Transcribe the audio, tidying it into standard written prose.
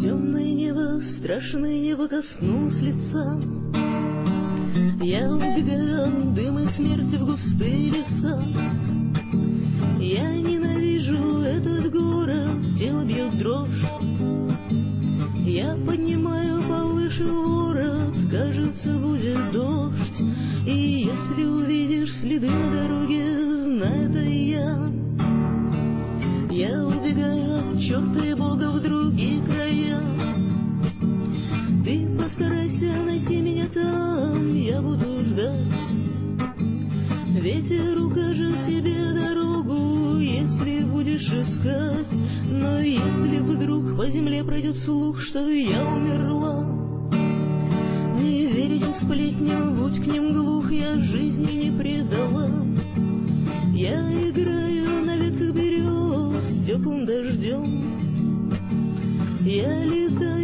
Темное небо, страшное небо коснулось лица. Я убегаю от дыма и смерти в густые леса. Я ненавижу этот город, тело бьет дрожь. Я поднимаю повыше ворот, кажется, будет дождь. И если увидишь следы на дороге, знай, это я. Я убегаю от черта и Бога в другие края. Ты постарайся найти меня там, я буду ждать. Ветер укажет тебе дорогу, если будешь искать. Но если вдруг по земле пройдет слух, что я умерла, не верите сплетням, будь к ним глух, я жизни не предала. Я играю на ветках берез с теплым дождем. Я летаю